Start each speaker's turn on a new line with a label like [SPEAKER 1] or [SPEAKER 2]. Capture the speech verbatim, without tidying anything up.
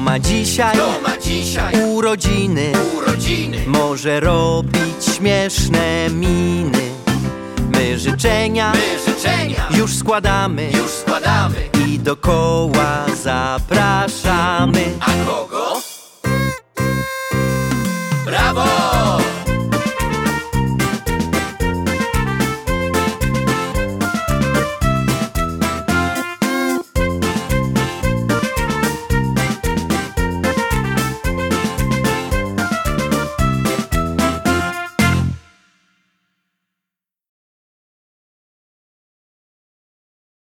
[SPEAKER 1] ma dzisiaj,
[SPEAKER 2] Kto ma dzisiaj
[SPEAKER 1] urodziny,
[SPEAKER 2] urodziny?
[SPEAKER 1] może robić śmieszne miny. My życzenia,
[SPEAKER 2] My życzenia
[SPEAKER 1] już składamy,
[SPEAKER 2] już składamy.
[SPEAKER 1] i dokoła zapraszamy.
[SPEAKER 2] A kogo?